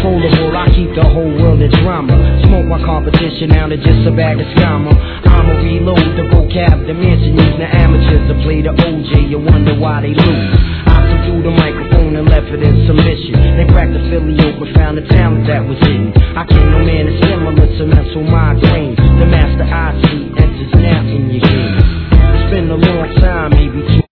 uncontrollable, I keep the whole world in drama. Smoke my competition, now they're just a bag of scammer. I'ma reload the vocab dimension, using the amateurs to play the OJ, you wonder why they lose. I subdued the microphone and left it in submission. They cracked the Philly open, found the talent that was hidden. I can't no man is similar to mental migraine. The master I see enters now in your game.